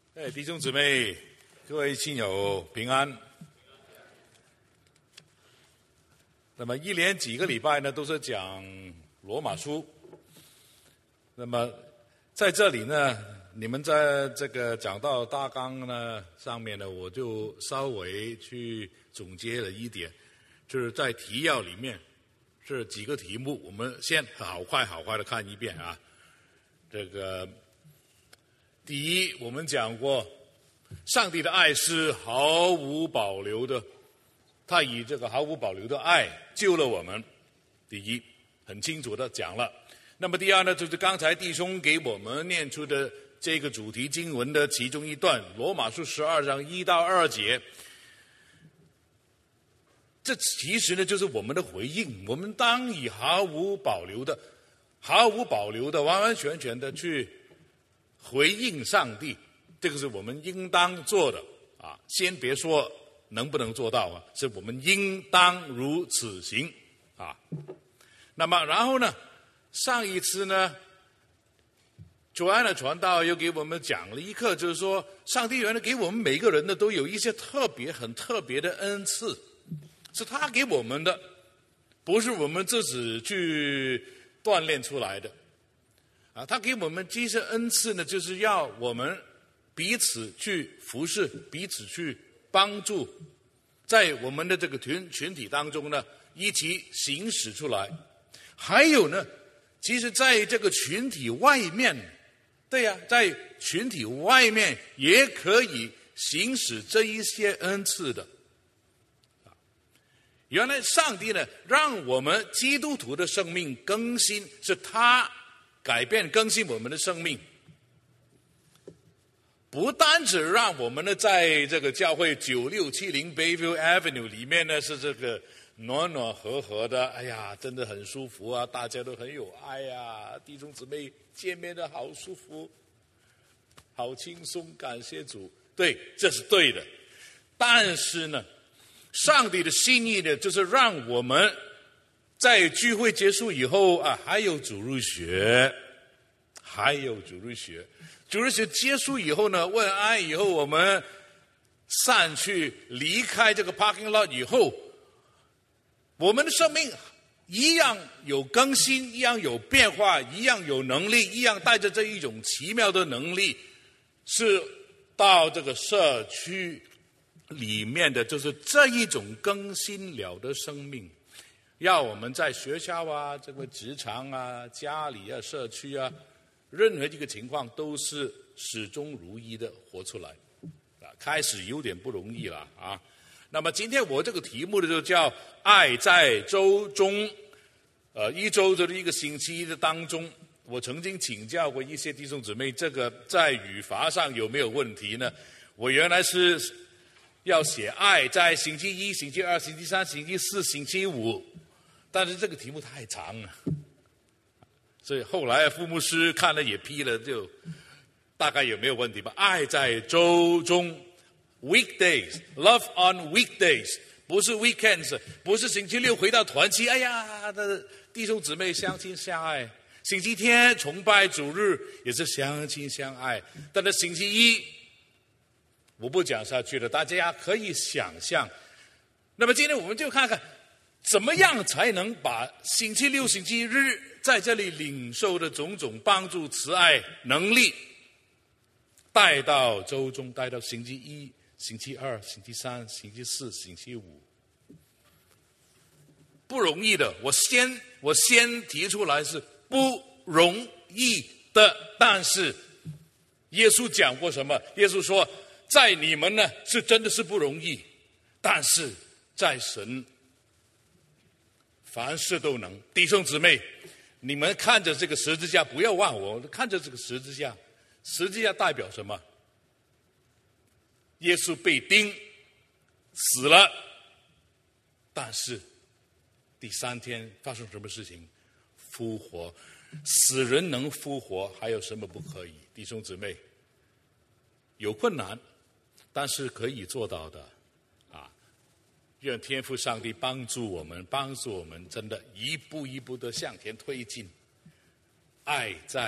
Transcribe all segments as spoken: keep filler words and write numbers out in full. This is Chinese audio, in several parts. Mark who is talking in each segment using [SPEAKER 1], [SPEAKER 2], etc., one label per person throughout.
[SPEAKER 1] 哎，弟兄姊妹，各位亲友平安。那么一连几个礼拜呢，都是讲罗马书。那么在这里呢，你们在这个讲到大纲呢上面呢，我就稍微去总结了一点，就是在提要里面这几个题目，我们先好快好快的看一遍啊。这个第一，我们讲过，上帝的爱是毫无保留的，他以这个毫无保留的爱救了我们。第一，很清楚的讲了。那么第二呢，就是刚才弟兄给我们念出的这个主题经文的其中一段，罗马书十二章一到二节。这其实呢，就是我们的回应，我们当以毫无保留的、毫无保留的、完完全全的去回应上帝，这个是我们应当做的啊！先别说能不能做到啊，是我们应当如此行啊。那么然后呢，上一次呢，主安的传道又给我们讲了一课，就是说，上帝原来给我们每个人呢都有一些特别、很特别的恩赐，是他给我们的，不是我们自己去锻炼出来的。啊，他给我们这些恩赐呢，就是要我们彼此去服侍，彼此去帮助，在我们的这个群群体当中呢，一起行使出来。还有呢，其实在这个群体外面，对呀、啊，在群体外面也可以行使这一些恩赐的。原来上帝呢，让我们基督徒的生命更新，是他改变更新我们的生命，不单只让我们呢在这个教会九六七零 Bayview Avenue 里面呢是这个暖暖和和的，哎呀，真的很舒服啊，大家都很有爱啊，弟兄姊妹见面的好舒服，好轻松，感谢主。对，这是对的。但是呢，上帝的心意呢，就是让我们在聚会结束以后啊，还有主日学，还有主日学。主日学结束以后呢，问安以后，我们散去离开这个 parking lot 以后，我们的生命一样有更新，一样有变化，一样有能力，一样带着这一种奇妙的能力，是到这个社区里面的，就是这一种更新了的生命。要我们在学校啊、这个职场啊、家里啊、社区啊，任何一个情况都是始终如一的活出来，啊，开始有点不容易了啊。那么今天我这个题目呢，就叫“爱在周中”。呃，一周就是一个星期的当中，我曾经请教过一些弟兄姊妹，这个在语法上有没有问题呢？我原来是要写“爱”在星期一、星期二、星期三、星期四、星期五。但是这个题目太长了，所以后来副牧师看了也批了，就大概有没有问题吧？爱在周中 ，weekdays love on weekdays， 不是 weekends， 不是星期六回到团契，哎呀，的弟兄姊妹相亲相爱。星期天崇拜主日也是相亲相爱，但是星期一我不讲下去了，大家可以想象。那么今天我们就看看，怎么样才能把星期六、星期日在这里领受的种种帮助、慈爱、能力，带到周中，带到星期一、星期二、星期三、星期四、星期五，不容易的。我先我先提出来是不容易的，但是耶稣讲过什么？耶稣说，在你们呢是真的是不容易，但是在神凡事都能。弟兄姊妹，你们看着这个十字架，不要忘我，看着这个十字架，十字架代表什么？耶稣被钉死了，但是第三天发生什么事情？复活。死人能复活，还有什么不可以？弟兄姊妹，有困难，但是可以做到的。愿天父上帝帮助我们，帮助我们真的一步一步的向前推进。爱在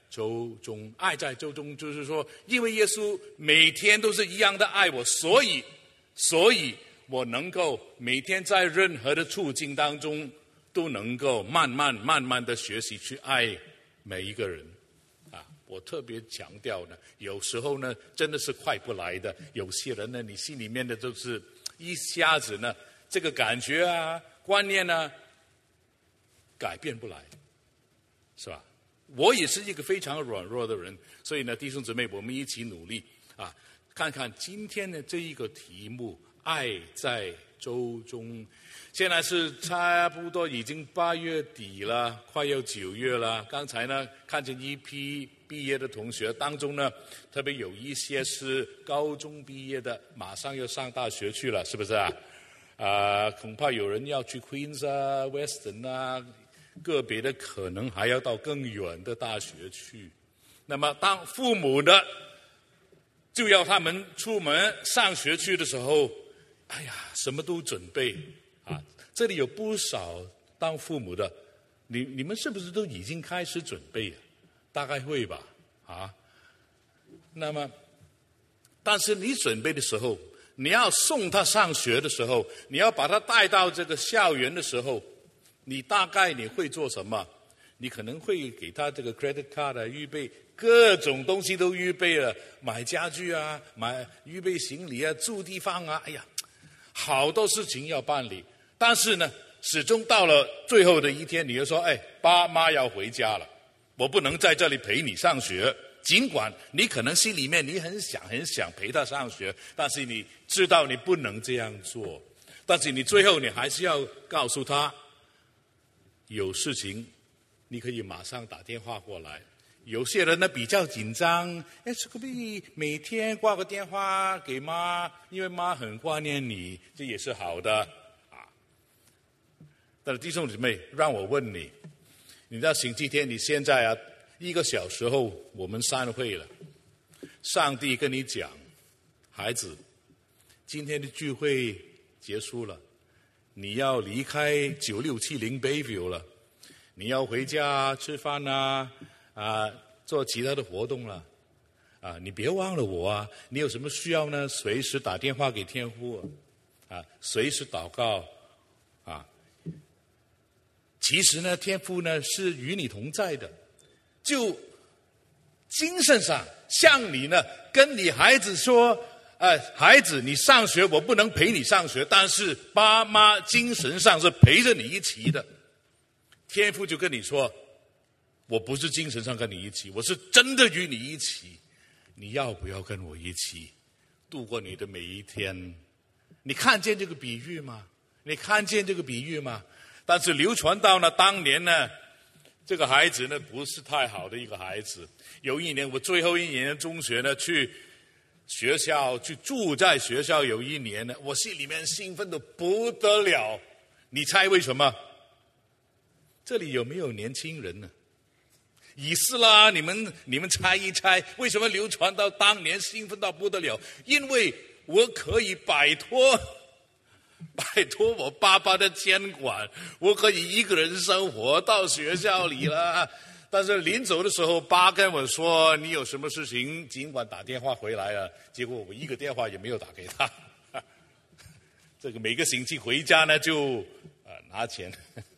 [SPEAKER 1] 周中。爱在周中就是说，因为耶稣每天都是一样的爱我，所以所以我能够每天在任何的处境当中都能够慢慢慢慢的学习去爱每一个人啊！我特别强调呢，有时候呢真的是快不来的，有些人呢你心里面的都是一下子呢这个感觉啊观念呢改变不来，是吧？我也是一个非常软弱的人，所以呢弟兄姊妹，我们一起努力啊，看看今天的这一个题目，爱在周中。现在是差不多已经八月底了，快要九月了。刚才呢看见一批毕业的同学当中呢，特别有一些是高中毕业的，马上要上大学去了，是不是啊？啊、呃，恐怕有人要去 Queens 啊 Western 啊，个别的可能还要到更远的大学去。那么当父母的就要他们出门上学去的时候，哎呀，什么都准备啊！这里有不少当父母的，你你们是不是都已经开始准备？大概会吧，啊。那么，但是你准备的时候，你要送他上学的时候，你要把他带到这个校园的时候，你大概你会做什么？你可能会给他这个 credit card 啊，预备各种东西都预备了，买家具啊，买预备行李啊，住地方啊，哎呀，好多事情要办理。但是呢，始终到了最后的一天，你就说，哎，爸妈要回家了，我不能在这里陪你上学。尽管你可能心里面你很想很想陪他上学，但是你知道你不能这样做。但是你最后你还是要告诉他，有事情你可以马上打电话过来。有些人呢比较紧张，哎，可不可以每天挂个电话给妈，因为妈很挂念你，这也是好的啊。但是弟兄姊妹，让我问你，你知道星期天你现在啊一个小时后我们散会了，上帝跟你讲，孩子，今天的聚会结束了，你要离开九六七零 Bayview 了，你要回家吃饭啊，啊，做其他的活动了，啊，你别忘了我啊！你有什么需要呢？随时打电话给天父，啊，随时祷告，啊。其实呢，天父呢是与你同在的，就精神上像你呢，跟你孩子说，呃，孩子，你上学我不能陪你上学，但是爸妈精神上是陪着你一起的。天父就跟你说，我不是精神上跟你一起，我是真的与你一起，你要不要跟我一起度过你的每一天？你看见这个比喻吗？你看见这个比喻吗？但是流传到呢，当年呢，这个孩子呢不是太好的一个孩子。有一年我最后一年中学呢去学校去住在学校，有一年呢，我心里面兴奋的不得了。你猜为什么？这里有没有年轻人呢？以斯拉，你们你们猜一猜，为什么流传到当年兴奋到不得了？因为我可以摆脱摆脱我爸爸的监管，我可以一个人生活到学校里了。但是临走的时候，爸跟我说，你有什么事情尽管打电话回来了。结果我一个电话也没有打给他。这个每个星期回家呢就呃拿钱。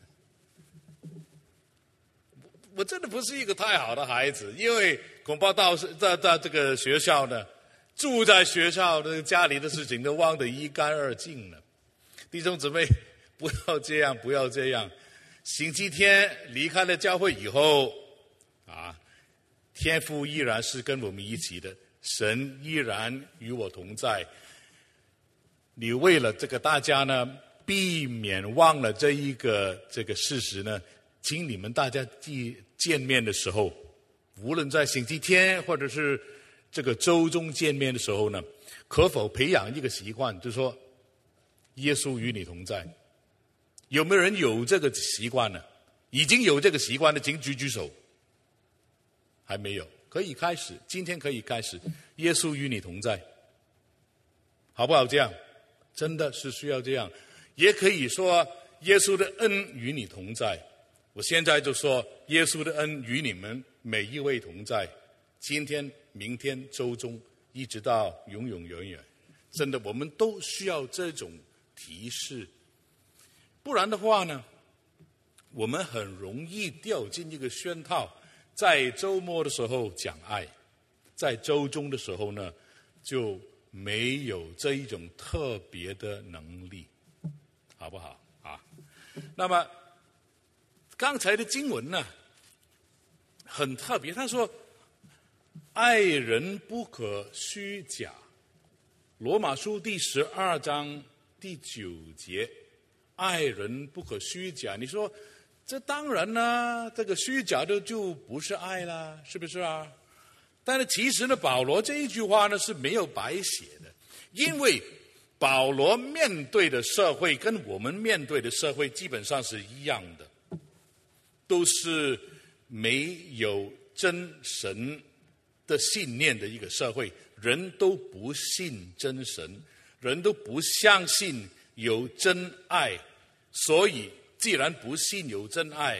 [SPEAKER 1] 我真的不是一个太好的孩子，因为恐怕到在在这个学校呢，住在学校的家里的事情都忘得一干二净了。弟兄姊妹，不要这样，不要这样。星期天离开了教会以后，啊，天父依然是跟我们一起的，神依然与我同在。你为了这个大家呢，避免忘了这一个这个事实呢，请你们大家见面的时候，无论在星期天或者是这个周中见面的时候呢，可否培养一个习惯，就是说耶稣与你同在。有没有人有这个习惯呢？已经有这个习惯的请举举手。还没有，可以开始，今天可以开始。耶稣与你同在，好不好？这样真的是需要这样。也可以说耶稣的恩与你同在， 我现在就说，耶稣的恩与你们每一位同在，今天、明天、周中，一直到永永远远。真的，我们都需要这种提示，不然的话呢，我们很容易掉进一个圈套，在周末的时候讲爱，在周中的时候呢，就没有这一种特别的能力，好不好啊？那么刚才的经文呢，很特别，他说爱人不可虚假。罗马书第十二章第九节，爱人不可虚假。你说这当然啦，这个虚假的就不是爱啦，是不是啊？但是其实呢，保罗这一句话呢是没有白写的，因为保罗面对的社会跟我们面对的社会基本上是一样的，都是没有真神的信念的一个社会，人都不信真神，人都不相信有真爱，所以既然不信有真爱，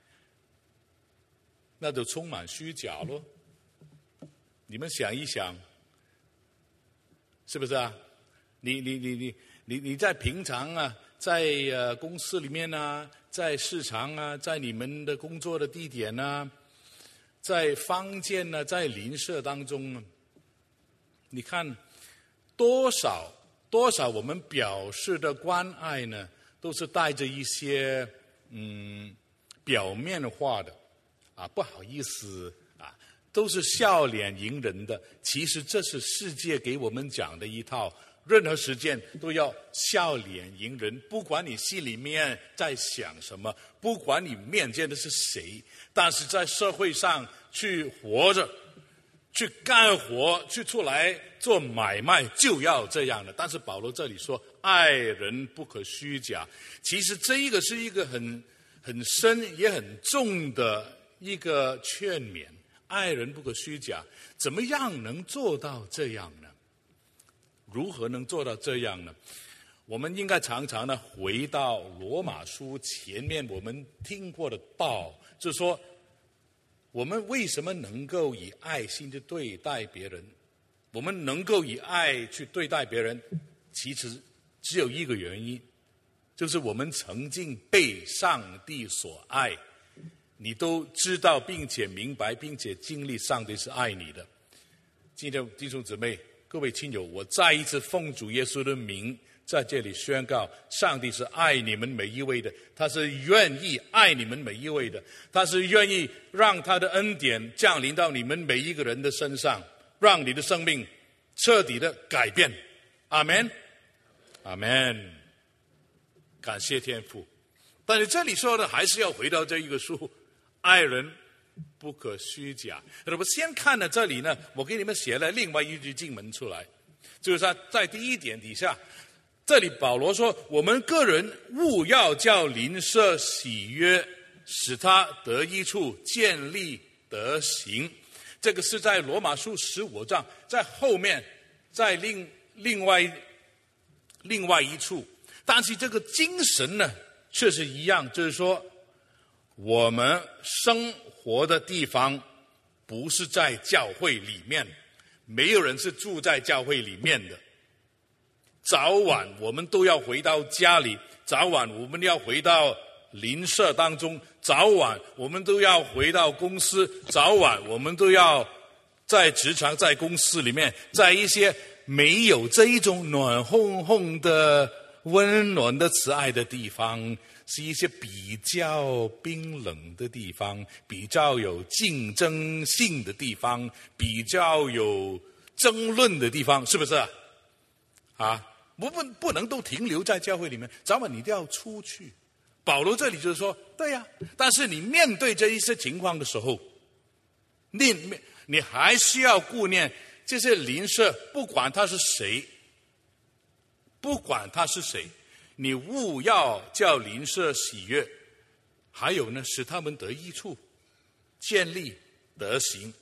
[SPEAKER 1] 那就充满虚假咯。你们想一想，是不是啊？你你你你你你在平常啊，在呃公司里面啊，在市场啊，在你们的工作的地点啊，在坊间呢，在邻舍当中呢，你看多少多少我们表示的关爱呢，都是带着一些嗯表面化的啊，不好意思啊，都是笑脸迎人的。其实这是世界给我们讲的一套，任何时间都要笑脸迎人，不管你心里面在想什么，不管你面见的是谁，但是在社会上去活着，去干活，去出来做买卖，就要这样的。但是保罗这里说爱人不可虚假，其实这一个是一个很很深也很重的一个劝勉，爱人不可虚假。怎么样能做到这样呢？如何能做到这样呢？我们应该常常呢回到罗马书前面我们听过的道，就是说我们为什么能够以爱心去对待别人，我们能够以爱去对待别人，其实只有一个原因，就是我们曾经被上帝所爱，你都知道并且明白并且经历上帝是爱你的。今天弟兄姊妹各位亲友，我再一次奉主耶稣的名在这里宣告，上帝是爱你们每一位的，他是愿意爱你们每一位的，他是愿意让他的恩典降临到你们每一个人的身上，让你的生命彻底的改变。阿们，阿们，感谢天父。但是这里说的还是要回到这一个书，爱人不可虚假。那么先看了这里呢，我给你们写了另外一句经文出来，就是在第一点底下，这里保罗说，我们个人务要叫邻舍喜悦，使他得益处，建立德行。这个是在罗马书十五章，在后面，在另另外另外一处，但是这个精神呢却是一样，就是说我们生活的地方不是在教会里面，没有人是住在教会里面的，早晚我们都要回到家里，早晚我们要回到邻舍当中，早晚我们都要回到公司，早晚我们都要在职场，在公司里面，在一些没有这一种暖烘烘的温暖的慈爱的地方，是一些比较冰冷的地方，比较有竞争性的地方，比较有争论的地方，是不是啊？啊，不不不能都停留在教会里面，早晚你都要出去。保罗这里就是说，对呀、啊，但是你面对这一些情况的时候，你你还需要顾念这些邻舍，不管他是谁，不管他是谁，你务要叫邻舍喜悦，还有呢，使他们得益处，建立德行。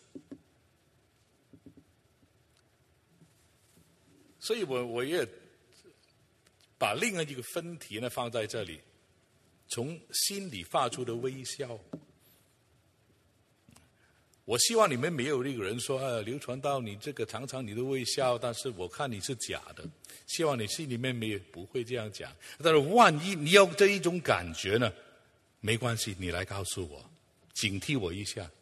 [SPEAKER 1] 所以我我也把另外一个分题呢放在这里， 从心里发出的微笑。我希望你们没有一个人说啊，刘传道你这个常常你的微笑，但是我看你是假的。希望你心里面没有不会这样讲。但是万一你有这一种感觉呢，没关系，你来告诉我，警惕我一下，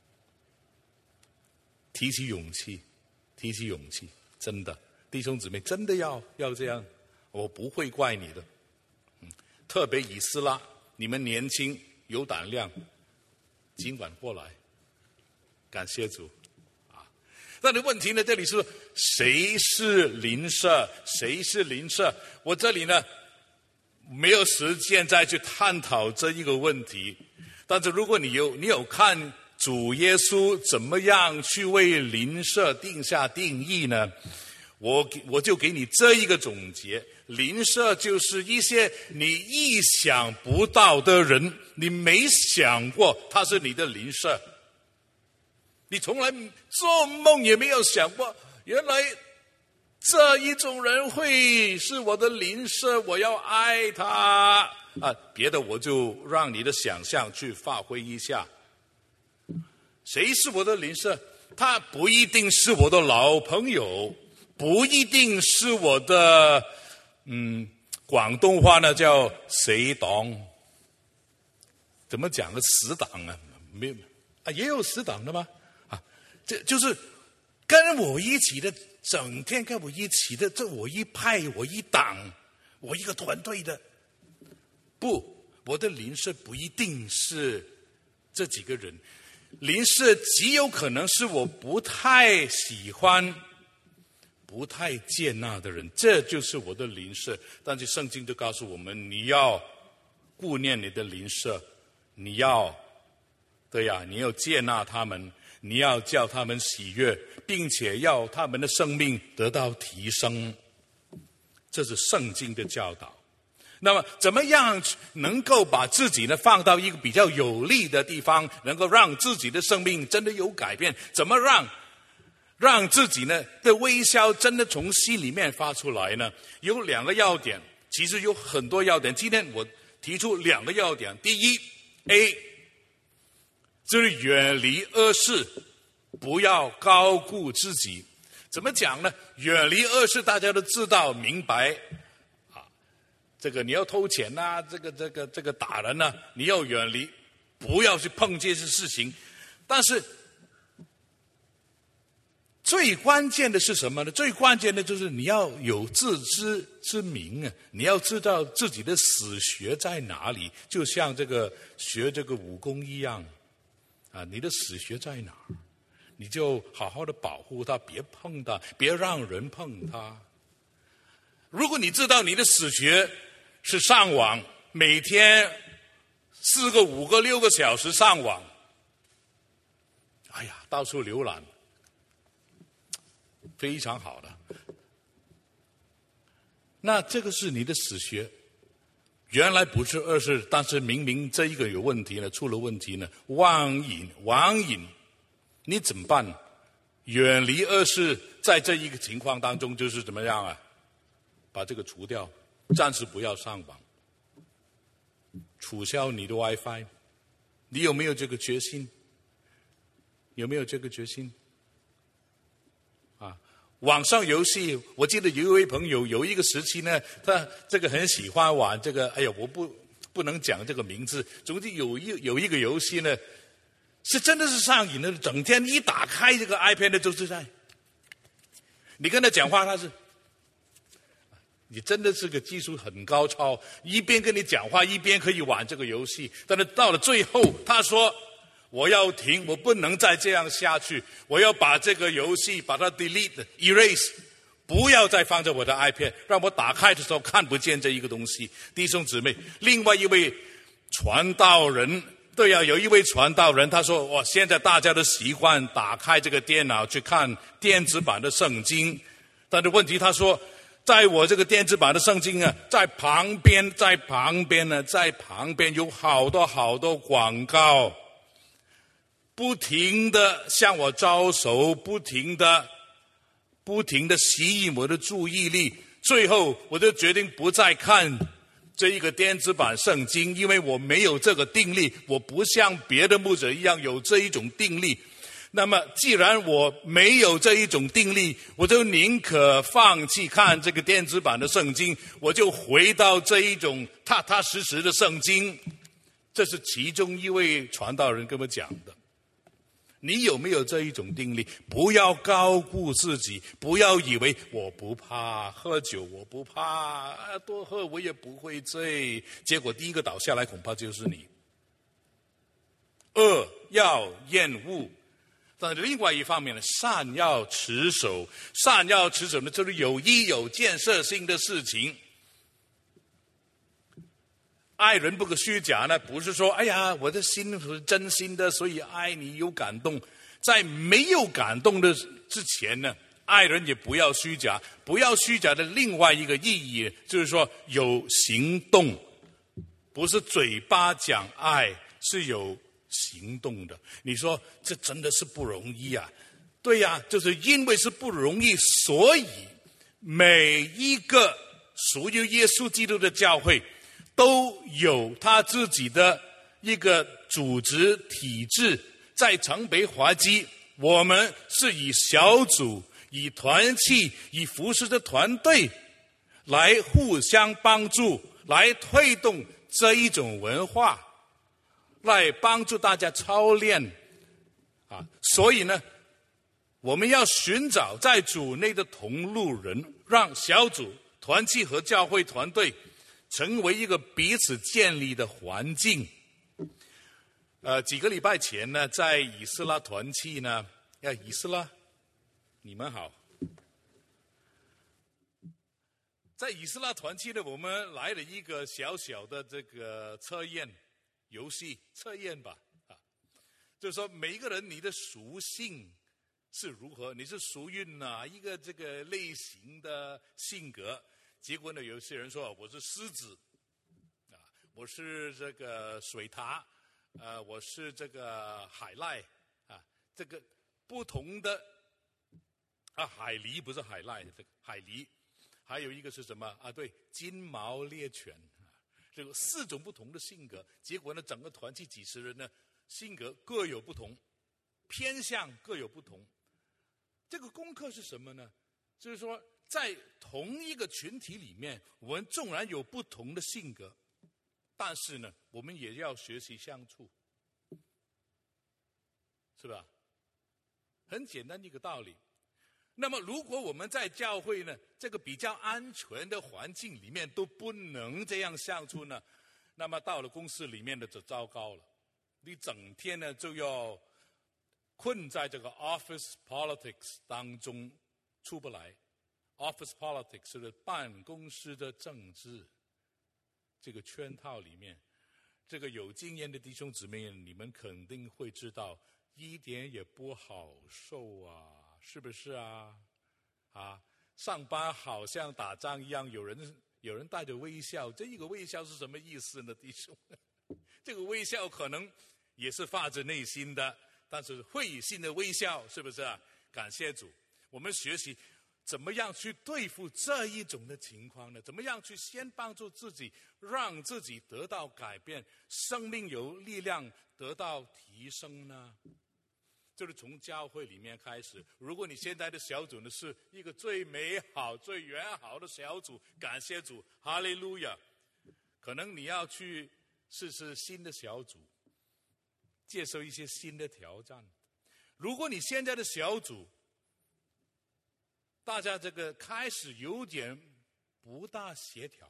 [SPEAKER 1] 提起勇气，提起勇气，真的，弟兄姊妹，真的要要这样，我不会怪你的。嗯，特别以斯拉，你们年轻有胆量，尽管过来。感谢主啊！但是问题呢，这里是谁是邻舍，谁是邻舍？我这里呢没有时间再去探讨这一个问题。但是如果你有你有看主耶稣怎么样去为邻舍定下定义呢？我我就给你这一个总结：邻舍就是一些你意想不到的人，你没想过他是你的邻舍。你从来做梦也没有想过，原来这一种人会是我的邻舍，我要爱他啊！别的我就让你的想象去发挥一下。谁是我的邻舍？他不一定是我的老朋友，不一定是我的嗯，广东话呢叫死党。怎么讲呢？死党啊，没有啊，也有死党的吗？这就是跟我一起的，整天跟我一起的，这我一派，我一党，我一个团队的。不，我的邻舍不一定是这几个人，邻舍极有可能是我不太喜欢、不太接纳的人，这就是我的邻舍。但是圣经就告诉我们，你要顾念你的邻舍，你要，对呀，你要接纳他们。你要叫他们喜悦，并且要他们的生命得到提升，这是圣经的教导。那么怎么样能够把自己呢放到一个比较有利的地方，能够让自己的生命真的有改变？怎么让让自己呢的微笑真的从心里面发出来呢？有两个要点，其实有很多要点，今天我提出两个要点。第一 A，就是远离恶事，不要高估自己。怎么讲呢？远离恶事，大家都知道明白啊。这个你要偷钱啊，这个这个这个打人啊，你要远离，不要去碰这些事情。但是最关键的是什么呢？最关键的就是你要有自知之明啊！你要知道自己的死穴在哪里，就像这个学这个武功一样。啊，你的死穴在哪儿？你就好好的保护它，别碰它，别让人碰它。如果你知道你的死穴是上网，每天四个、五个、六个小时上网，哎呀，到处浏览，非常好的。那这个是你的死穴。原来不是恶事，但是明明这一个有问题呢，出了问题呢，网瘾，网瘾，你怎么办？远离恶事，在这一个情况当中，就是怎么样啊？把这个除掉，暂时不要上网，取消你的 WiFi， 你有没有这个决心？有没有这个决心？啊？网上游戏，我记得有一位朋友有一个时期呢，他这个很喜欢玩这个，哎呀，我不不能讲这个名字。总之有一有一个游戏呢，是真的是上瘾的，整天一打开这个 iPad 呢，就是在你跟他讲话，他是你真的是个技术很高超，一边跟你讲话，一边可以玩这个游戏。但是到了最后，他说，我要停，我不能再这样下去，我要把这个游戏把它 delete erase， 不要再放在我的 iPad， 让我打开的时候看不见这一个东西。弟兄姊妹，另外一位传道人，对啊，有一位传道人，他说，哇，现在大家都习惯打开这个电脑去看电子版的圣经，但是问题他说，在我这个电子版的圣经啊，在旁边在旁边呢在旁边有好多好多广告，不停的向我招手，不停的不停的吸引我的注意力，最后我就决定不再看这一个电子版圣经，因为我没有这个定力，我不像别的牧者一样有这一种定力。那么既然我没有这一种定力，我就宁可放弃看这个电子版的圣经，我就回到这一种踏踏实实的圣经。这是其中一位传道人跟我讲的。你有没有这一种定力？不要高估自己，不要以为我不怕喝酒，我不怕多喝，我也不会醉。结果第一个倒下来恐怕就是你。恶要厌恶，但是另外一方面呢，善要持守。善要持守呢，就是有益有建设性的事情。爱人不可虚假呢，不是说哎呀我的心是真心的，所以爱你有感动。在没有感动的之前呢，爱人也不要虚假。不要虚假的另外一个意义就是说有行动，不是嘴巴讲爱，是有行动的。你说这真的是不容易啊。对呀、啊，就是因为是不容易，所以每一个属于耶稣基督的教会都有他自己的一个组织体制。在城北华基，我们是以小组、以团契、以服侍的团队来互相帮助，来推动这一种文化，来帮助大家操练啊。所以呢，我们要寻找在主内的同路人，让小组、团契和教会团队成为一个彼此建立的环境。呃，几个礼拜前呢，在以斯拉团契呢，呀，以斯拉，你们好。在以斯拉团契呢，我们来了一个小小的这个测验游戏，测验吧，啊，就是说每一个人你的属性是如何，你是属于哪一个这个类型的性格？结果呢，有些人说我是狮子，啊，我是这个水獭。呃，我是这个海赖啊，这个不同的啊，海狸不是海赖，这个海狸，还有一个是什么啊？对，金毛猎犬啊，这个四种不同的性格。结果呢，整个团契几十人呢，性格各有不同，偏向各有不同。这个功课是什么呢？就是说，在同一个群体里面，我们纵然有不同的性格，但是呢，我们也要学习相处，是吧？很简单一个道理。那么，如果我们在教会呢，这个比较安全的环境里面都不能这样相处呢，那么到了公司里面呢，就糟糕了。你整天呢就要困在这个 office politics 当中出不来。office politics 是办公室的政治。这个圈套里面，这个有经验的弟兄姊妹，你们肯定会知道，一点也不好受啊，是不是啊？啊，上班好像打仗一样，有人有人带着微笑，这一个微笑是什么意思呢，弟兄？这个微笑可能也是发自内心的，但是会心的微笑，是不是啊？感谢主，我们学习怎么样去对付这一种的情况呢？怎么样去先帮助自己，让自己得到改变，生命有力量得到提升呢？就是从教会里面开始。如果你现在的小组呢是一个最美好、最圆好的小组，感谢主，哈利路亚。可能你要去试试新的小组，接受一些新的挑战。如果你现在的小组，大家这个开始有点不大协调，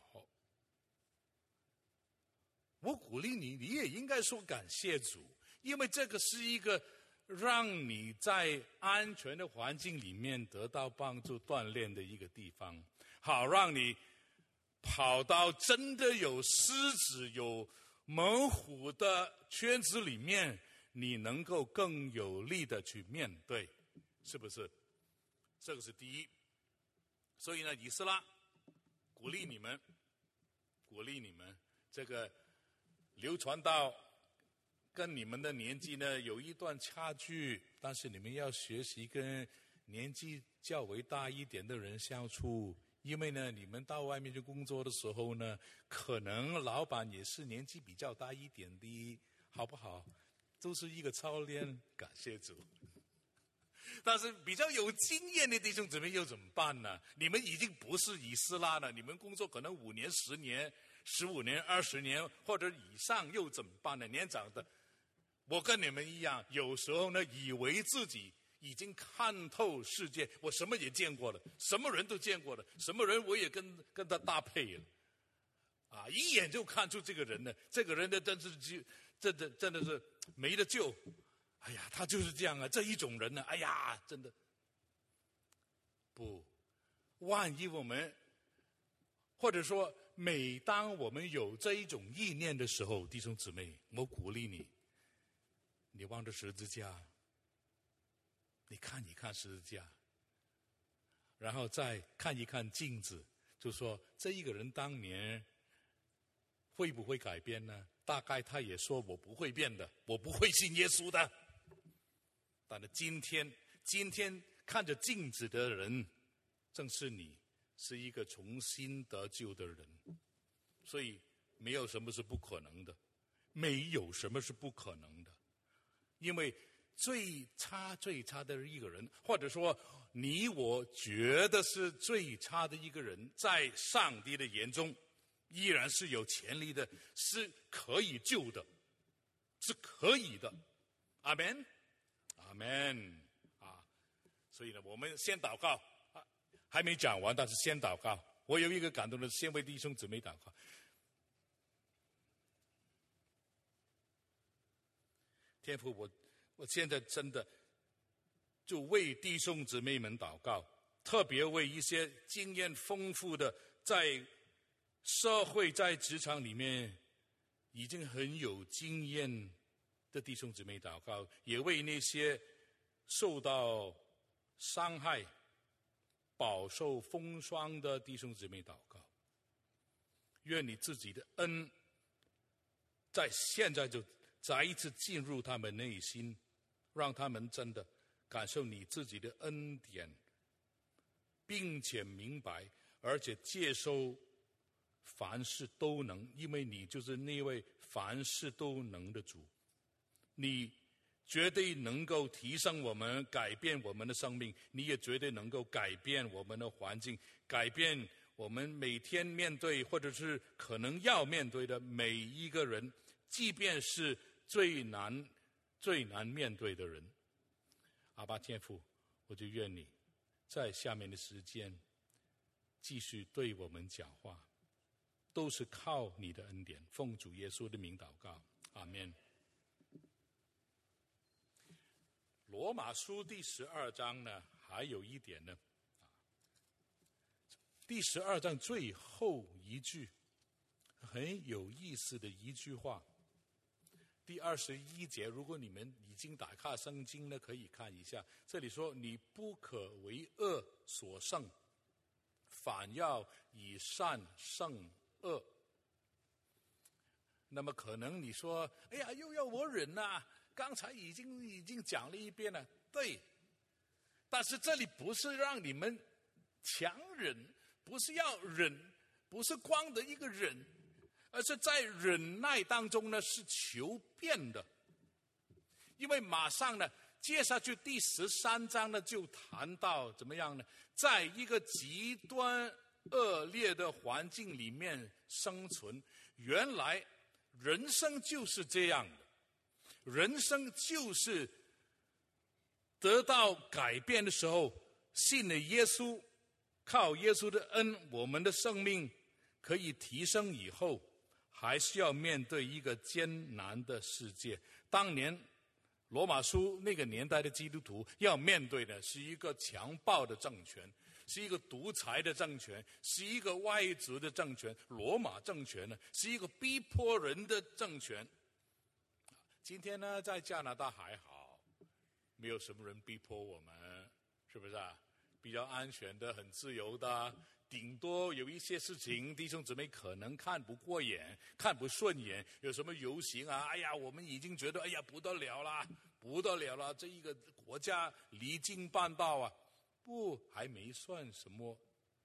[SPEAKER 1] 我鼓励你，你也应该说感谢主，因为这个是一个让你在安全的环境里面得到帮助锻炼的一个地方，好让你跑到真的有狮子有猛虎的圈子里面，你能够更有力的去面对，是不是？这个是第一。所以呢，以斯拉鼓励你们，鼓励你们，这个流传到跟你们的年纪呢有一段差距，但是你们要学习跟年纪较为大一点的人相处， 因为呢，你们到外面去工作的时候呢，可能老板也是年纪比较大一点的，好不好？都是一个操练，感谢主。但是比较有经验的弟兄姊妹又怎么办呢？你们已经不是以斯拉了，你们工作可能五年、十年、十五年、二十年或者以上，又怎么办呢？年长的，我跟你们一样，有时候呢，以为自己已经看透世界，我什么也见过了，什么人都见过了，什么人我也跟跟他搭配了，啊，一眼就看出这个人呢，这个人的真是就真的真的是没得救。哎呀，他就是这样啊，这一种人呢，哎呀，真的不，万一我们或者说每当我们有这一种意念的时候，弟兄姊妹，我鼓励你，你望着十字架，你看一看十字架，然后再看一看镜子，就说这一个人当年会不会改变呢？大概他也说我不会变的，我不会信耶稣的。但是今天今天看着镜子的人正是你，是一个重新得救的人。所以没有什么是不可能的，没有什么是不可能的。因为最差最差的一个人，或者说你我觉得是最差的一个人，在上帝的眼中依然是有潜力的，是可以救的，是可以的。阿们，阿们啊！所以呢，我们先祷告啊，还没讲完，但是先祷告。我有一个感动的，先为弟兄姊妹祷告。天父，我我现在真的就为弟兄姊妹们祷告，特别为一些经验丰富的，在社会在职场里面已经很有经验的弟兄姊妹祷告，也为那些受到伤害、饱受风霜的弟兄姊妹祷告。愿你自己的恩在现在就再一次进入他们内心，让他们真的感受你自己的恩典，并且明白，而且接受凡事都能，因为你就是那位凡事都能的主。你绝对能够提升我们，改变我们的生命，你也绝对能够改变我们的环境，改变我们每天面对或者是可能要面对的每一个人，即便是最难最难面对的人。阿爸天父，我就愿你在下面的时间继续对我们讲话，都是靠你的恩典，奉主耶稣的名祷告，阿们。罗马书第十二章呢，还有一点呢，第十二章最后一句很有意思的一句话，第二十一节，如果你们已经打开圣经呢，可以看一下，这里说你不可为恶所胜，反要以善胜恶。那么可能你说，哎呀，又要我忍啊，刚才已经已经讲了一遍了。对，但是这里不是让你们强忍，不是要忍，不是光的一个忍，而是在忍耐当中呢是求变的。因为马上呢接下去第十三章呢就谈到怎么样呢，在一个极端恶劣的环境里面生存，原来人生就是这样的，人生就是得到改变的时候，信了耶稣，靠耶稣的恩，我们的生命可以提升以后，还是要面对一个艰难的世界。当年罗马书那个年代的基督徒要面对的是一个强暴的政权，是一个独裁的政权，是一个外族的政权。罗马政权呢是一个逼迫人的政权。今天呢在加拿大还好，没有什么人逼迫我们，是不是啊？比较安全的，很自由的，顶多有一些事情弟兄姊妹可能看不过眼，看不顺眼，有什么游行啊，哎呀我们已经觉得哎呀不得了啦，不得了啦，这一个国家离经叛道啊，不，还没算什么。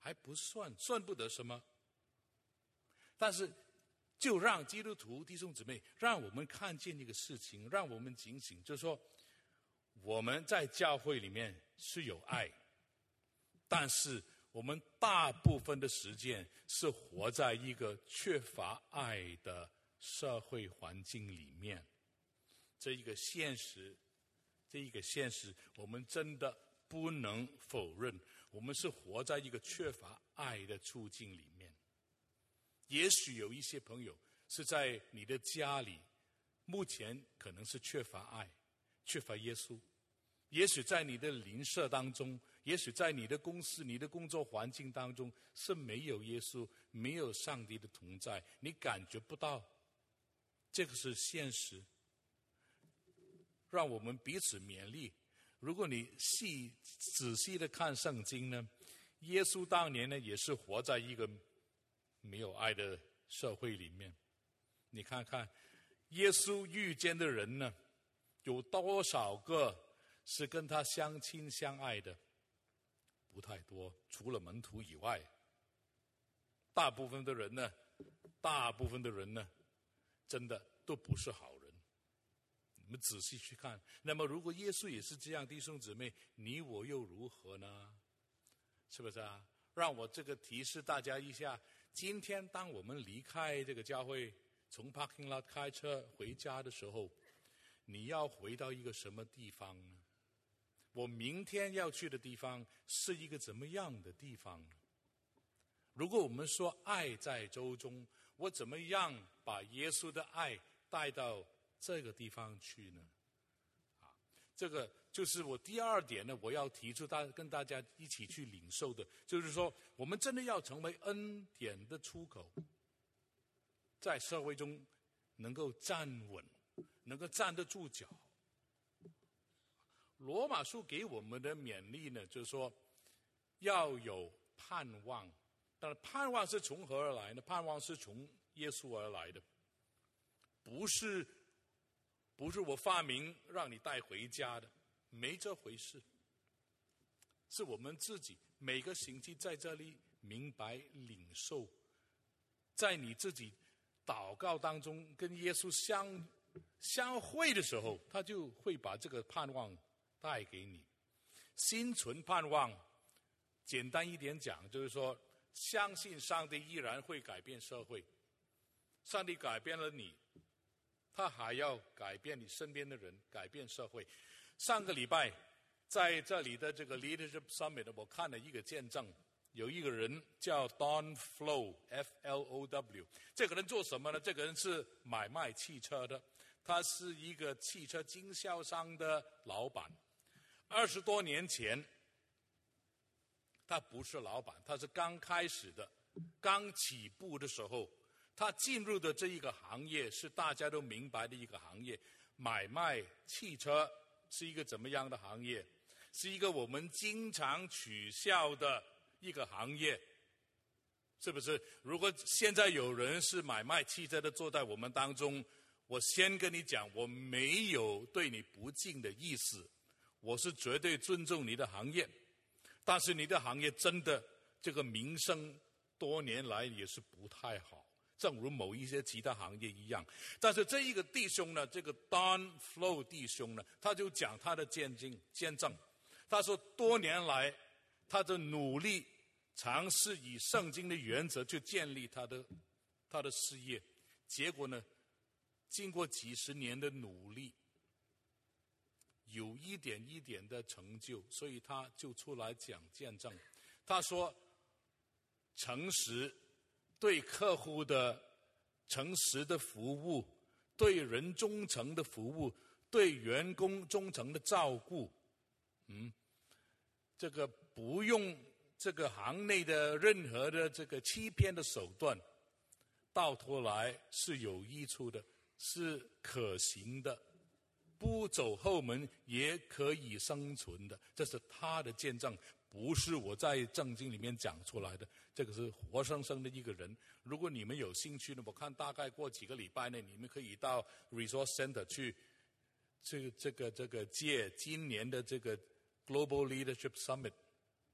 [SPEAKER 1] 还不算，算不得什么。但是就让基督徒弟兄姊妹，让我们看见一个事情，让我们警醒，就是说我们在教会里面是有爱，但是我们大部分的时间是活在一个缺乏爱的社会环境里面。这一个现实，这一个现实，我们真的不能否认，我们是活在一个缺乏爱的处境里面。也许有一些朋友是在你的家里，目前可能是缺乏爱，缺乏耶稣。也许在你的邻舍当中，也许在你的公司、你的工作环境当中是没有耶稣，没有上帝的同在，你感觉不到。这个是现实。让我们彼此勉励。如果你细仔细的看圣经呢，耶稣当年呢也是活在一个没有爱的社会里面。你看看耶稣遇见的人呢，有多少个是跟他相亲相爱的？不太多，除了门徒以外，大部分的人呢，大部分的人呢，真的都不是好人。你们仔细去看，那么如果耶稣也是这样，弟兄姊妹，你我又如何呢？是不是啊？让我这个提示大家一下，今天当我们离开这个教会，从 parking lot 开车回家的时候，你要回到一个什么地方呢？我明天要去的地方是一个怎么样的地方呢？如果我们说爱在舟中，我怎么样把耶稣的爱带到这个地方去呢？啊，这个就是我第二点呢，我要提出大跟大家一起去领受的，就是说我们真的要成为恩典的出口，在社会中能够站稳，能够站得住脚。罗马书给我们的勉励呢，就是说要有盼望。但是盼望是从何而来呢？盼望是从耶稣而来的，不是不是我发明让你带回家的，没这回事。是我们自己每个星期在这里明白领受，在你自己祷告当中跟耶稣相相会的时候，他就会把这个盼望带给你。心存盼望，简单一点讲，就是说相信上帝依然会改变社会。上帝改变了你，他还要改变你身边的人，改变社会。上个礼拜在这里的这个 Leadership Summit， 我看了一个见证，有一个人叫 Don Flow F L O W， 这个人做什么呢？这个人是买卖汽车的，他是一个汽车经销商的老板。二十多年前他不是老板，他是刚开始的，刚起步的时候，他进入的这一个行业是大家都明白的一个行业，买卖汽车是一个怎么样的行业？是一个我们经常取笑的一个行业，是不是？如果现在有人是买卖汽车的坐在我们当中，我先跟你讲，我没有对你不敬的意思，我是绝对尊重你的行业，但是你的行业真的这个名声多年来也是不太好，正如某一些其他行业一样。但是这一个弟兄呢，这个 Don Flow 弟兄呢，他就讲他的见证见证，他说多年来他的努力尝试以圣经的原则去建立他的他的事业，结果呢，经过几十年的努力，有一点一点的成就，所以他就出来讲见证。他说诚实，对客户的诚实的服务，对人忠诚的服务，对员工忠诚的照顾，嗯，这个不用这个行内的任何的这个欺骗的手段，到头来是有益处的，是可行的，不走后门也可以生存的。这是他的见证，不是我在圣经里面讲出来的，这个是活生生的一个人。如果你们有兴趣呢，我看大概过几个礼拜呢，你们可以到 Resource Center 去这个这个这个借今年的这个 Global Leadership Summit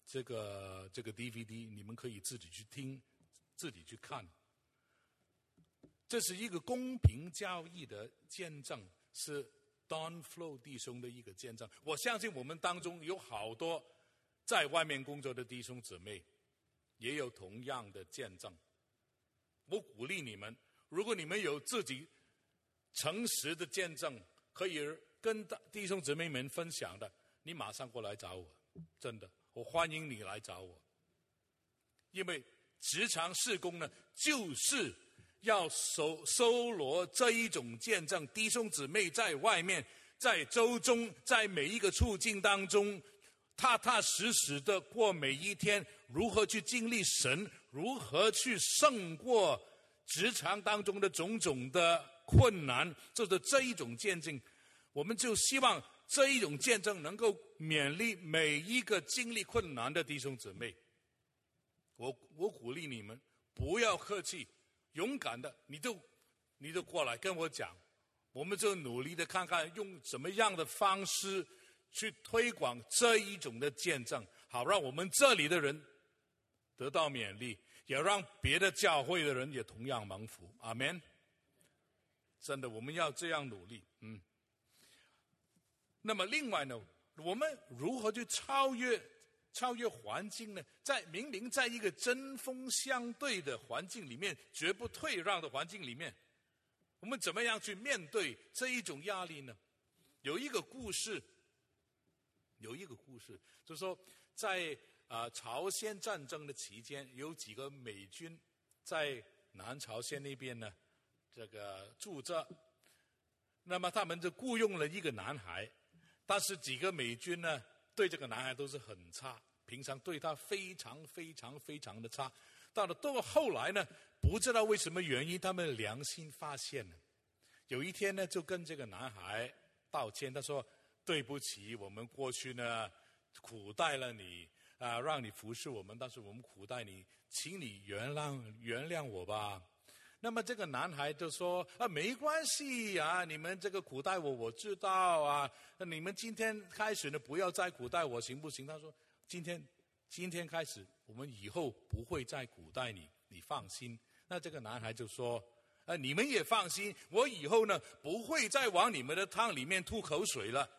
[SPEAKER 1] 这个这个 D V D， 你们可以自己去听，自己去看。这是一个公平交易的见证，是 Don Flo 弟兄的一个见证。我相信我们当中有好多在外面工作的弟兄姊妹，也有同样的见证。我鼓励你们，如果你们有自己诚实的见证，可以跟弟兄姊妹们分享的，你马上过来找我，真的，我欢迎你来找我。因为职场事工呢，就是要收收罗这一种见证，弟兄姊妹在外面，在周中，在每一个处境当中，踏踏实实的过每一天，如何去经历神，如何去胜过职场当中的种种的困难，就是这一种见证。我们就希望这一种见证能够勉励每一个经历困难的弟兄姊妹。我我鼓励你们不要客气，勇敢的，你就你就过来跟我讲，我们就努力的看看用什么样的方式去推广这一种的见证，好让我们这里的人得到勉励，也让别的教会的人也同样蒙福。阿们。真的，我们要这样努力。嗯。那么另外呢，我们如何去超越超越环境呢？在明明在一个针锋相对的环境里面，绝不退让的环境里面，我们怎么样去面对这一种压力呢？有一个故事，有一个故事，就是说在啊、呃、朝鲜战争的期间，有几个美军在南朝鲜那边呢，这个驻着，那么他们就雇佣了一个男孩，但是几个美军呢，对这个男孩都是很差，平常对他非常非常非常的差。到了到后来呢，不知道为什么原因，他们良心发现了。有一天呢，就跟这个男孩道歉，他说：“对不起，我们过去呢苦待了你啊、呃，让你服侍我们，但是我们苦待你，请你原谅原谅我吧。”那么这个男孩就说：“啊，没关系啊，你们这个苦待我，我知道啊。你们今天开始呢，不要再苦待我，行不行？”他说：“今天今天开始，我们以后不会再苦待你，你放心。”那这个男孩就说：“啊，你们也放心，我以后呢不会再往你们的汤里面吐口水了。”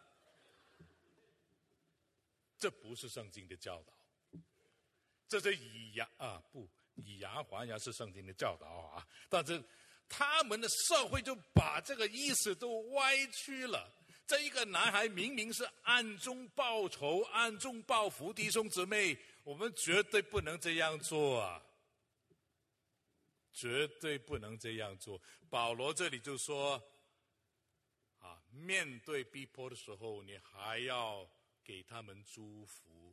[SPEAKER 1] 这不是圣经的教导，这是以牙啊不。以牙还牙是圣经的教导啊，但是他们的社会就把这个意思都歪曲了。这一个男孩明明是暗中报仇、暗中报复弟兄姊妹，我们绝对不能这样做啊，绝对不能这样做。保罗这里就说啊，面对逼迫的时候，你还要给他们祝福。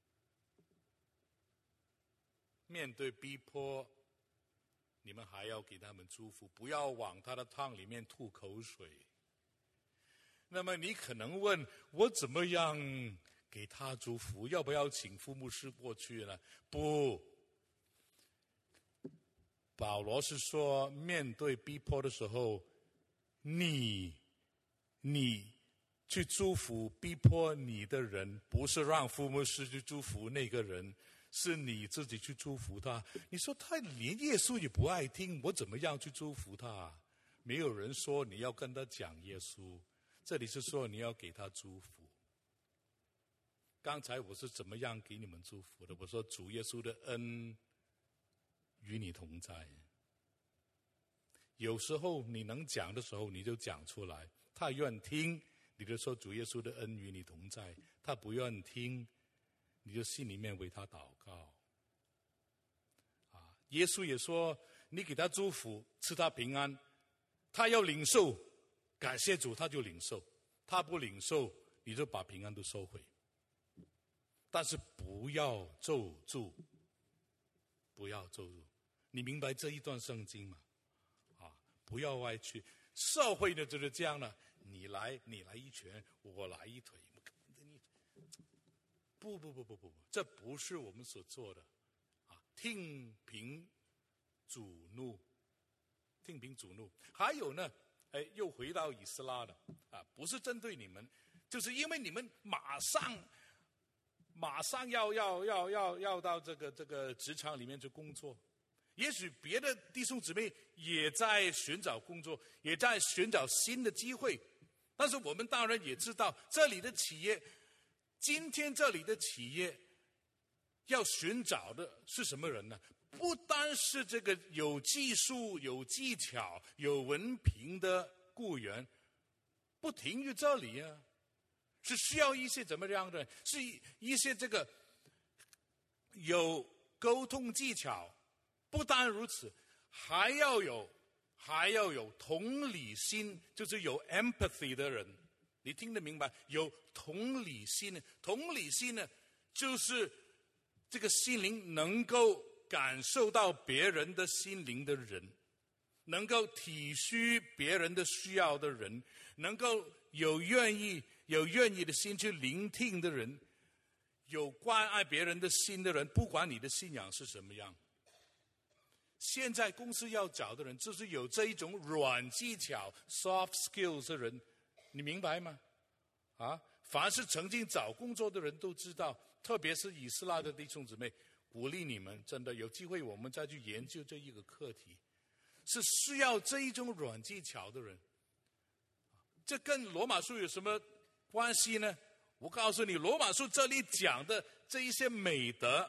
[SPEAKER 1] 面对逼迫，你们还要给他们祝福，不要往他的汤里面吐口水。那么你可能问，我怎么样给他祝福？要不要请副牧师过去呢？不，保罗是说，面对逼迫的时候，你你去祝福逼迫你的人，不是让副牧师去祝福那个人，是你自己去祝福他。你说他连耶稣也不爱听，我怎么样去祝福他？没有人说你要跟他讲耶稣，这里是说你要给他祝福。刚才我是怎么样给你们祝福的？我说主耶稣的恩与你同在。有时候你能讲的时候，你就讲出来。他愿听，你就说主耶稣的恩与你同在；他不愿听，你就心里面为他祷告。啊，耶稣也说，你给他祝福，赐他平安，他要领受，感谢主，他就领受；他不领受，你就把平安都收回。但是不要咒诅，不要咒诅。你明白这一段圣经吗？啊，不要歪曲。社会呢就是这样了，你来你来一拳，我来一腿。不不不不不不，这不是我们所做的啊！听凭主怒，听凭主怒。还有呢，哎，又回到以斯拉了啊！不是针对你们，就是因为你们马上马上要要要要要到这个这个职场里面去工作。也许别的弟兄姊妹也在寻找工作，也在寻找新的机会，但是我们当然也知道，这里的企业，今天这里的企业要寻找的是什么人呢？不单是这个有技术、有技巧、有文凭的雇员，不停于这里啊，是需要一些怎么样的？是一些这个有沟通技巧。不单如此，还要有还要有同理心，就是有 empathy 的人。你听得明白？有同理心，同理心呢，就是这个心灵能够感受到别人的心灵的人，能够体恤别人的需要的人，能够有愿意有愿意的心去聆听的人，有关爱别人的心的人，不管你的信仰是什么样。现在公司要找的人，就是有这一种软技巧 soft skills 的人，你明白吗？啊，凡是曾经找工作的人都知道，特别是以斯拉的弟兄姊妹，鼓励你们，真的有机会我们再去研究这一个课题，是需要这一种软技巧的人。这跟罗马书有什么关系呢？我告诉你，罗马书这里讲的这一些美德，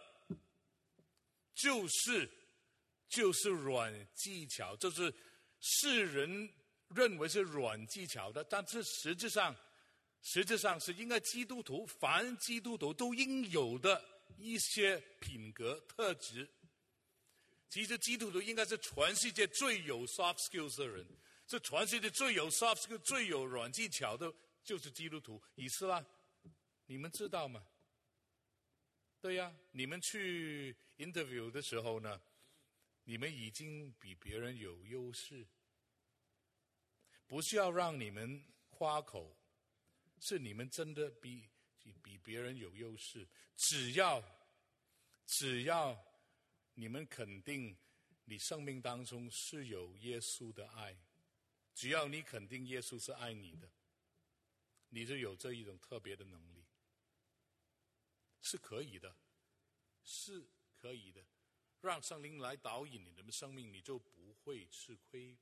[SPEAKER 1] 就是就是软技巧，就是世人认为是软技巧的，但是实质上实质上是应该基督徒凡基督徒都应有的一些品格特质。其实基督徒应该是全世界最有 soft skills 的人，是全世界最有 soft skills 最有软技巧的就是基督徒。以斯拉你们知道吗？对呀，你们去 interview 的时候呢，你们已经比别人有优势，不是要让你们夸口，是你们真的比比别人有优势。只要只要你们肯定你生命当中是有耶稣的爱，只要你肯定耶稣是爱你的，你就有这一种特别的能力，是可以的，是可以的。让圣灵来导引你的生命，你就不会吃亏。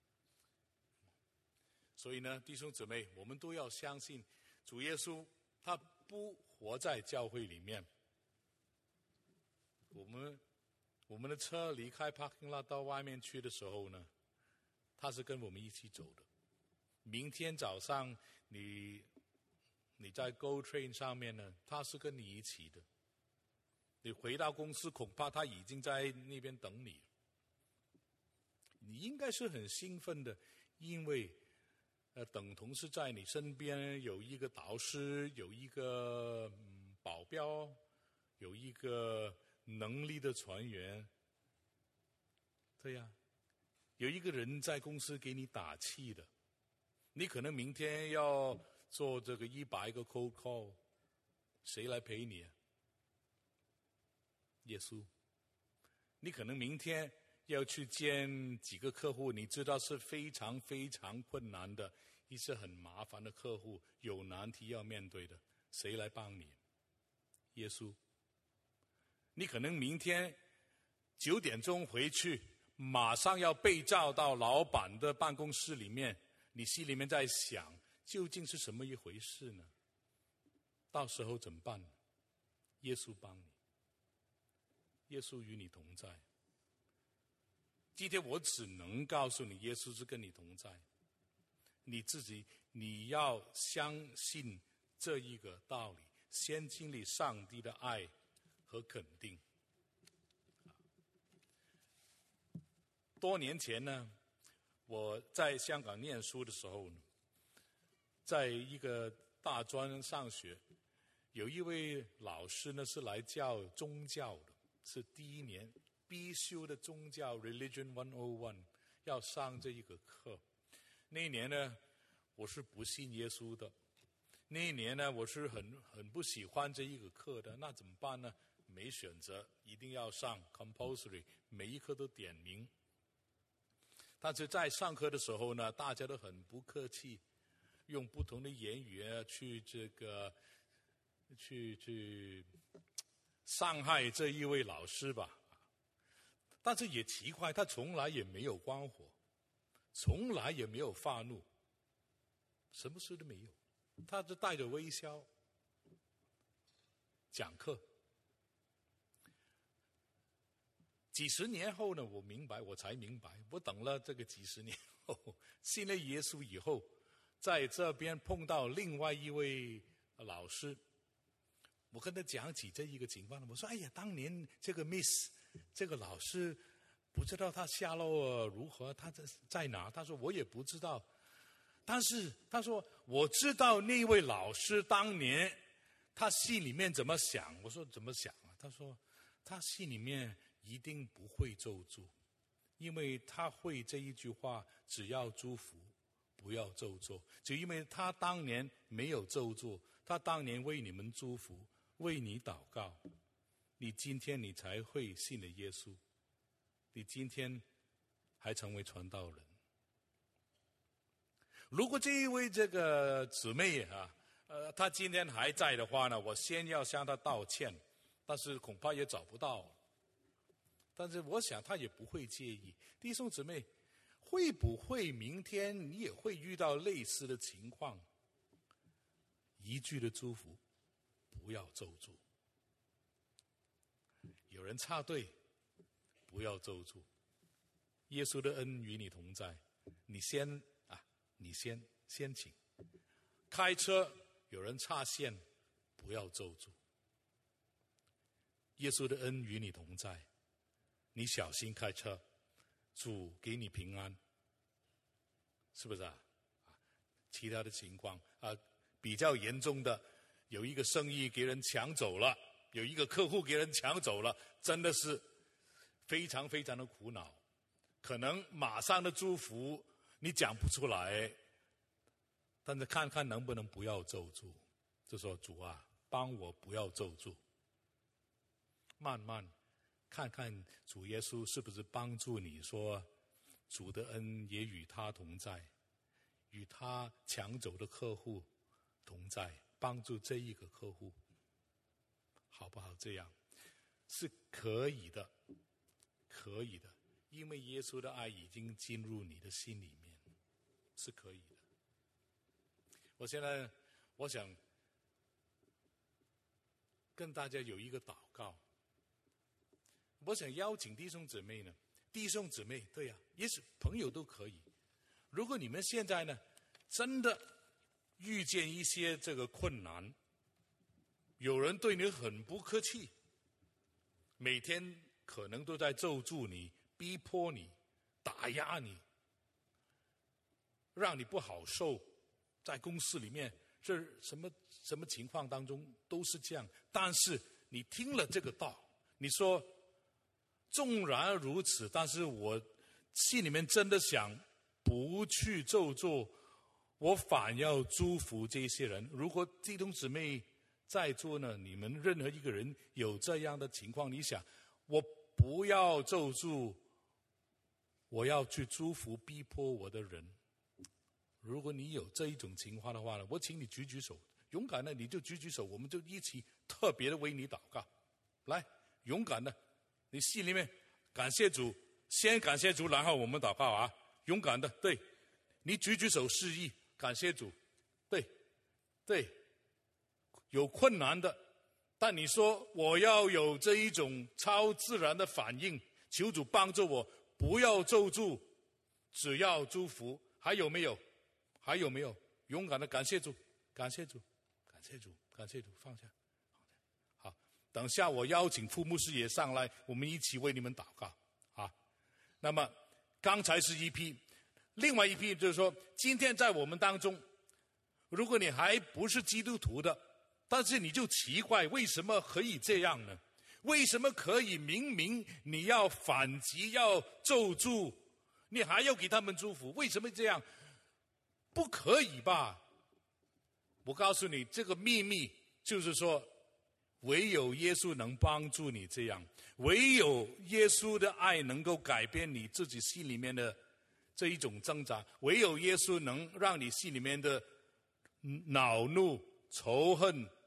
[SPEAKER 1] 所以呢，弟兄姊妹，我们都要相信主耶稣他不活在教会里面。我们我们的车离开 parking lot 到外面去的时候呢，他是跟我们一起走的。明天早上你你在 Go Train 上面呢，他是跟你一起的。你回到公司，恐怕他已经在那边等你。你应该是很兴奋的，因为呃，等同是在你身边有一个导师，有一个、嗯、保镖，有一个能力的船员。对呀，有一个人在公司给你打气的。你可能明天要做这个一百个 cold call， 谁来陪你啊？耶稣。你可能明天要去见几个客户，你知道是非常非常困难的，一些很麻烦的客户，有难题要面对的，谁来帮你？耶稣。你可能明天九点钟回去，马上要被召到老板的办公室里面，你心里面在想，究竟是什么一回事呢？到时候怎么办？耶稣帮你，耶稣与你同在。今天我只能告诉你，耶稣是跟你同在。你自己你要相信这一个道理，先经历上帝的爱和肯定。多年前呢，我在香港念书的时候呢，在一个大专上学，有一位老师呢是来教宗教的，是第一年必修的宗教 Religion一零一，要上这一个课。那一年呢，我是不信耶稣的。那一年呢，我是很很不喜欢这一个课的。那怎么办呢？没选择，一定要上 compulsory， 每一科都点名。但是在上课的时候呢，大家都很不客气，用不同的言语去这个去去伤害这一位老师吧。但是也奇怪，他从来也没有光火，从来也没有发怒，什么事都没有，他就带着微笑讲课。几十年后呢，我明白，我才明白，我等了这个几十年后，信了耶稣以后，在这边碰到另外一位老师，我跟他讲起这一个情况，我说：“哎呀，当年这个 Miss 这个老师，不知道他下落如何，他在在哪？”他说：“我也不知道。”但是他说：“我知道那位老师当年他心里面怎么想。”我说：“怎么想啊？”他说：“他心里面一定不会咒诅，因为他会这一句话，只要祝福，不要咒诅。就因为他当年没有咒诅，他当年为你们祝福，为你祷告，你今天你才会信了耶稣，你今天还成为传道人。如果这一位这个姊妹啊，呃，她今天还在的话呢，我先要向她道歉，但是恐怕也找不到。但是我想她也不会介意。弟兄姊妹，会不会明天你也会遇到类似的情况？一句的祝福，不要咒诅。有人插队，不要咒诅。耶稣的恩与你同在，你先啊，你先先请。开车有人插线，不要咒诅。耶稣的恩与你同在，你小心开车，主给你平安，是不是啊？其他的情况啊，比较严重的，有一个生意给人抢走了，有一个客户给人抢走了，真的是非常非常的苦恼。可能马上的祝福你讲不出来，但是看看能不能不要咒诅，就说主啊，帮我不要咒诅。慢慢看看主耶稣是不是帮助你，说主的恩也与他同在，与他抢走的客户同在，帮助这一个客户，好不好？这样是可以的，可以的，因为耶稣的爱已经进入你的心里面，是可以的。我现在我想跟大家有一个祷告，我想邀请弟兄姊妹呢，弟兄姊妹，对呀、啊，也许朋友都可以。如果你们现在呢，真的遇见一些这个困难，有人对你很不客气，每天可能都在咒诅你、逼迫你、打压你，让你不好受，在公司里面这什么什么情况当中都是这样。但是你听了这个道，你说纵然如此，但是我心里面真的想不去咒诅，我反要祝福这些人。如果弟兄姊妹在座呢，你们任何一个人有这样的情况，你想我不要咒诅，我要去祝福逼迫我的人。如果你有这一种情况的话呢，我请你举举手，勇敢的你就举举手，我们就一起特别的为你祷告。来，勇敢的，你心里面感谢主，先感谢主，然后我们祷告啊！勇敢的，对，你举举手示意，感谢主，对，对，有困难的，但你说我要有这一种超自然的反应，求主帮助我，不要咒诅，只要祝福。还有没有？还有没有？勇敢的感谢主，感谢主，感谢主，感谢主，放下。好，等下我邀请副牧师也上来，我们一起为你们祷告啊。那么刚才是一批，另外一批就是说，今天在我们当中，如果你还不是基督徒的，但是你就奇怪，为什么可以这样呢？为什么可以明明你要反击，要咒诅，你还要给他们祝福？为什么这样？不可以吧？我告诉你，这个秘密就是说，唯有耶稣能帮助你这样，唯有耶稣的爱能够改变你自己心里面的这一种挣扎，唯有耶稣能让你心里面的恼怒、仇恨、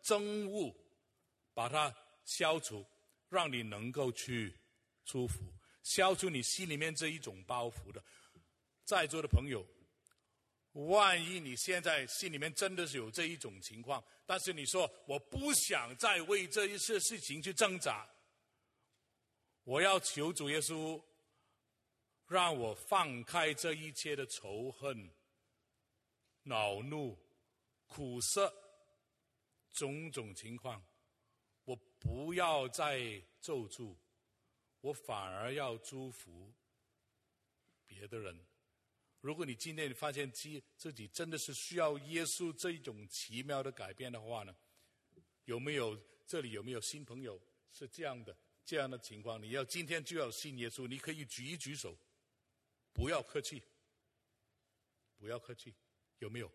[SPEAKER 1] 憎恶把它消除，让你能够去祝福，消除你心里面这一种包袱的。在座的朋友，万一你现在心里面真的是有这一种情况，但是你说我不想再为这一些事情去挣扎，我要求主耶稣让我放开这一切的仇恨、恼怒、苦涩种种情况，我不要再咒诅，我反而要祝福别的人。如果你今天发现自己真的是需要耶稣这一种奇妙的改变的话呢，有没有这里有没有新朋友是这样的这样的情况？你要今天就要信耶稣，你可以举一举手，不要客气，不要客气，有没有？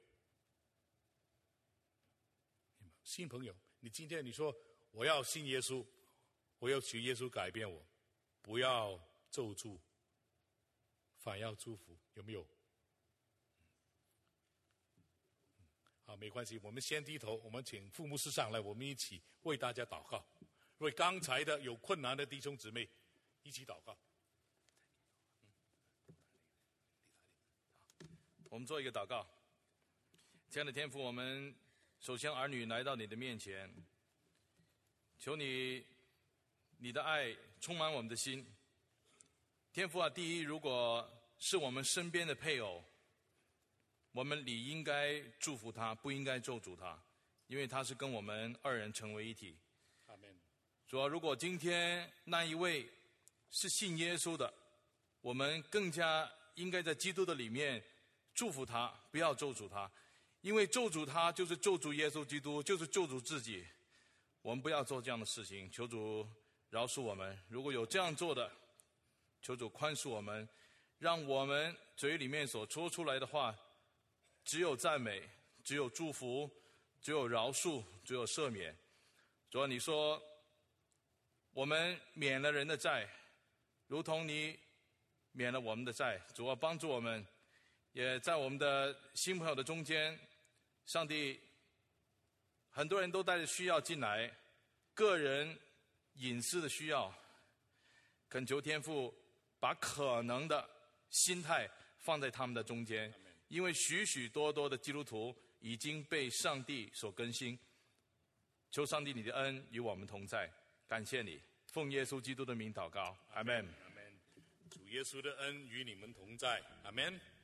[SPEAKER 1] 新朋友，你今天你说我要信耶稣，我要求耶稣改变我，不要咒诅，反要祝福，有没有？好，没关系，我们先低头，我们请副牧师上来，我们一起为大家祷告，为刚才的有困难的弟兄姊妹一起祷告。
[SPEAKER 2] 我们做一个祷告。亲爱的天父，我们首先儿女来到你的面前，求你你的爱充满我们的心。天父啊，第一，如果是我们身边的配偶，我们理应该祝福他，不应该咒诅他，因为他是跟我们二人成为一体。
[SPEAKER 1] 阿们。
[SPEAKER 2] 主啊，如果今天那一位是信耶稣的，我们更加应该在基督的里面祝福他，不要咒诅他，因为咒诅他就是咒诅耶稣基督，就是咒诅自己。我们不要做这样的事情，求主饶恕我们。如果有这样做的，求主宽恕我们，让我们嘴里面所说出来的话只有赞美，只有祝福，只有饶恕，只有赦免。主啊，你说我们免了人的债，如同你免了我们的债。主啊，帮助我们，也在我们的新朋友的中间，上帝，很多人都带着需要进来，个人隐私的需要，恳求天父把可能的心态放在他们的中间，因为许许多多的基督徒已经被上帝所更新。求上帝你的恩与我们同在，感谢你，奉耶稣基督的名祷告，阿们。
[SPEAKER 1] 主耶稣的恩与你们同在，阿们。